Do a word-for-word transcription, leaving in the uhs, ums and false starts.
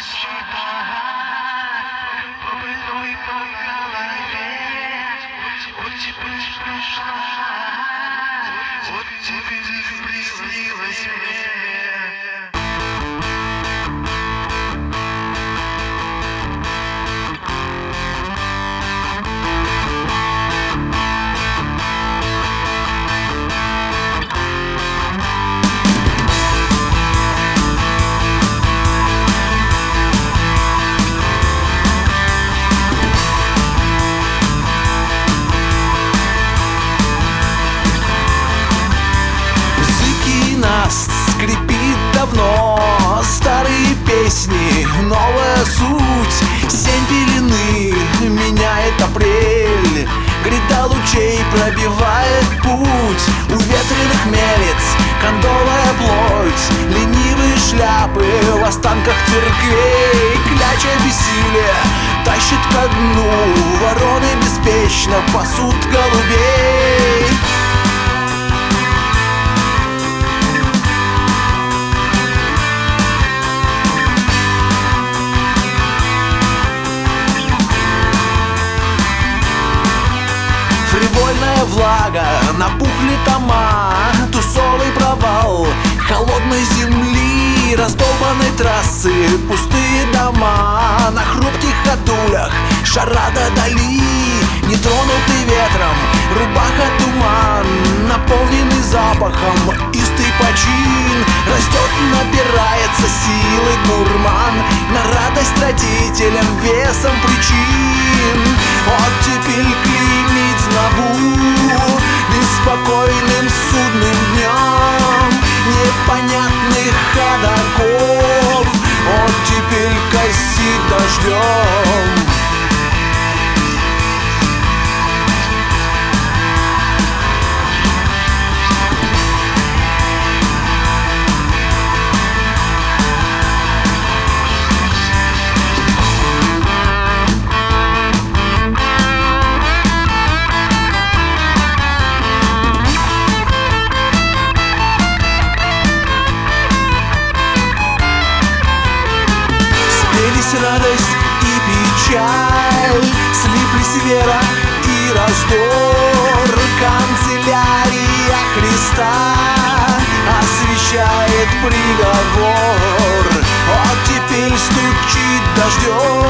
Вот теперь приснилось мне. Скрипит давно старые песни, новая суть. Сень пелены меняет апрель, гряда лучей пробивает путь. У ветреных мелец кондовая плоть, ленивые шляпы в останках церквей. Кляча бессилия тащит ко дну, вороны беспечно пасут голубей. Фривольная влага, напухли тома, тусовый провал холодной земли, раздолбанной трассы, пустые дома. На хрупких ходулях шарада дали, нетронутый ветром, рубаха туман, наполненный запахом, истый почин. Растет, набирается силы гурман, на радость родителям весом причин. Оттепель клеймит знобу беспокойным судным днем непонятных ходоков. Оттепель косит дождем. Радость и печаль, слиплись вера и раздор. Канцелярия Христа освещает приговор. Оттепель стучит дождем.